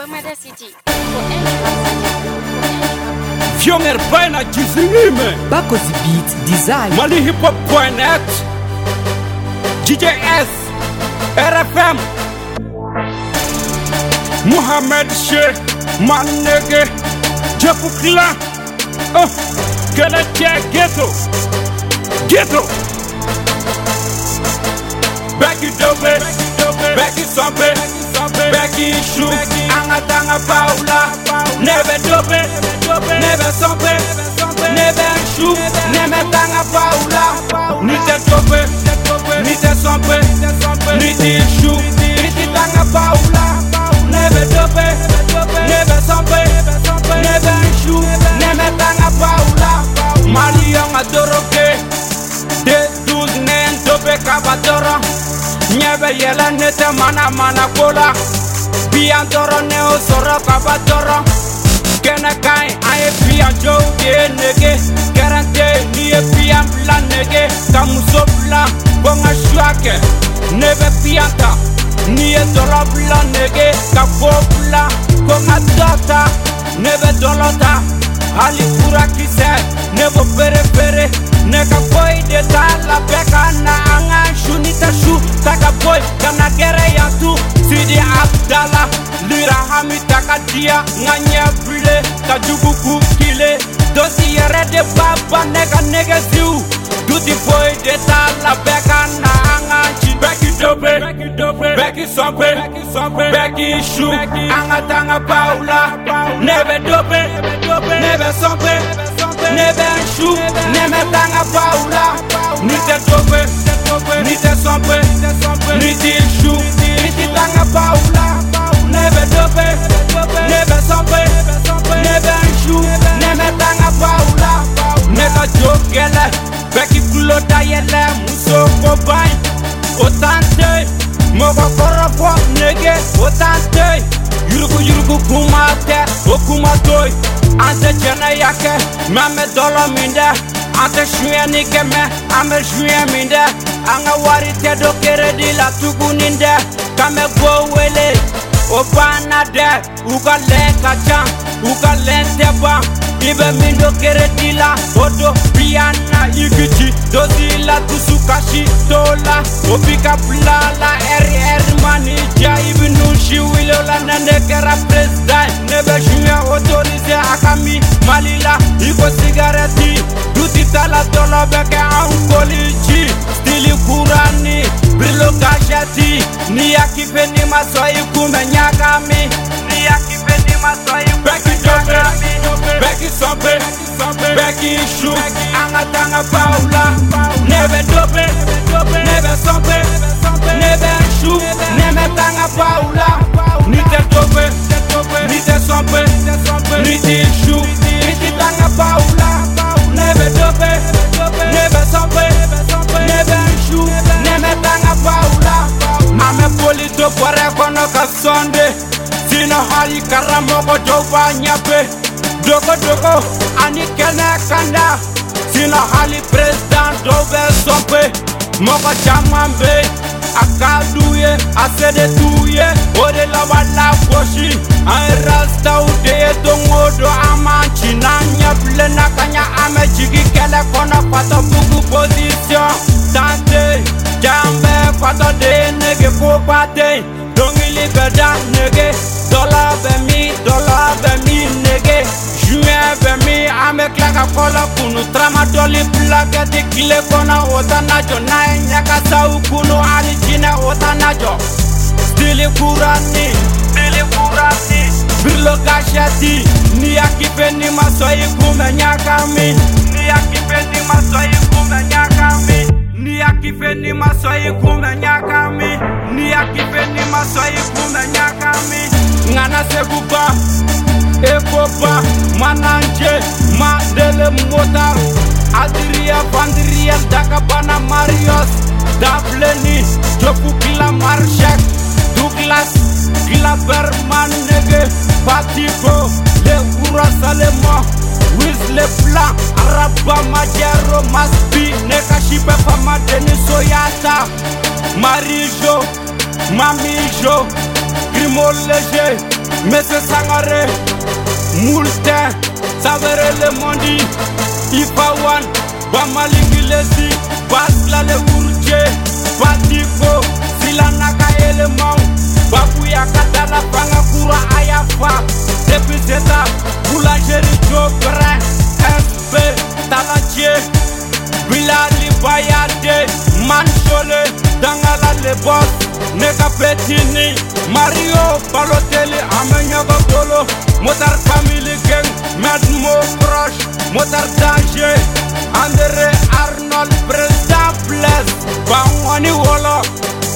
Almeda City. Fionger Baina Jizimime Bakozi Beat Design MaliHipHop.net GJS RFM Mohamed Sheikh Manege Jefukla Galatia Ghetto Becky Dobe Becky Sompe Becky Shu Angatanga Paula Never Dobe Never Sompe Never Shu Never Tanga Paula Nite Dobe Nite Sompe Nite Shu Nite Tanga Paula Never Dobe Never Sompe Never Shu Never Tanga Paula Mariam Adoroke De 12 nen Dobe Kabadoro Nyebe yela nete mana kola Biantoro neo soro kabadoro Kena kai aye bianjo de nege Garante niye bian bla nege Kamuso bla bonga shuake Nebe bianta niye dolo bla nege Kafo bla bonga dota Nebe dolota Ali pura kise Nebo pere Neka boy de tala beka na anga shunita shu Taka boy kana gere yantu Sidi Abdallah Lira hami taka dia Nganye brile Kajugu kukile Dosi yere de baba nega ziu Duty boy de tala beka na anga Becky Dobe Becky Sompe Becky Shu Anga tanga Paula Nebe Dobe Nebe Sompe Nebe Shu Nebe tanga Paula Nite Dobe Nite Sompe Nite Shu Nite tanga Paula Nebe Dobe Nebe Sompe Nebe Shu Nebe tanga Paula Nega jokele Becky Kulota yele Muso kobay Otante Mogo korofo nege Otante Yurugu kumate Okumatoy Ante jena yake Mame dolo minde Ante shuye nike me Ame shuye minde Anga wari tedo kere di la tugu ninde Kame go wele Obana de Uga leka chan Uga lente ba Ibe mindo kere di la Odo Piana Igichi Dozi la tusukashi Tola Obika blala RR manija Ibi nushi wilola Nende kera president Nebe shume autorise Akami Malila Iko sigareti Duti tala tolo beke Ankolichi Stili kurani Brilo kashati Niya kipe ni masoi kume nyakami Niya kipe ni masoi kume nyakami Becky Sompe Becky Shu Anga tanga Paula Nebe Dobe Nebe Sompe Nebe Shu Nebe tanga Paula Nite Dobe Nite Sompe Nite Shu Nite tanga Paula Nebe Dobe Nebe Sompe Nebe Shu Nebe tanga Paula Ame polito pore kono ka sonde Sino hali karamoko doba nyape Doko ani kene kanda Sino hali president dobe sompe Moko chamambe Akaduye asede tuye Ode la wala koshi An rasta ude dongodo amanchi Nanya plena kanya ame jigi kele kono pato bugu position Tante jambe pato de nege popate Dongili beda nege Dola be mi nege Juin be mi ame klaka kola kunu Trama doli plake di kile kona otanajo Nae nyaka sau kunu ali jine otanajo Stili kurani Birlo gashati Niya kipe ni masoi kume nyakami Niya kipe ni masoi kume nyakami Niya kipe ni masoi kume nyakami Niya kipe ni masoi kume nyakami Ngana seguba Ekopa Mananje Mandele Motar Adria Vandriel Dakabana Marios Dableni Jopu Kila Marshak Douglas Kila Berman Nege Patiko Le Urasalemo Wiz Le Blanc Araba Majero Masbi Neka Shipe Fama Denis Soyata Marijo Mamijo Grimo Leger Monsieur Sangare, Moultin, Savere le Mondi, Ipawan, Bamaliki Lesi, Basla le Bourdieu, Batiko, Silanaka Elemang, Babuya Katala Pangakura Ayafa, depuis Zeta, Boulangerie Jobrin, SP, Talentier, Bilali Bayade, Manchole, Dangala le Boss, Neka Petini, Mario Balotelli, Amenyaga Polo, Motar Family Gang, Madmo Crush, Motar Danger, André Arnold, Président Blaise, Bangwani Wolo,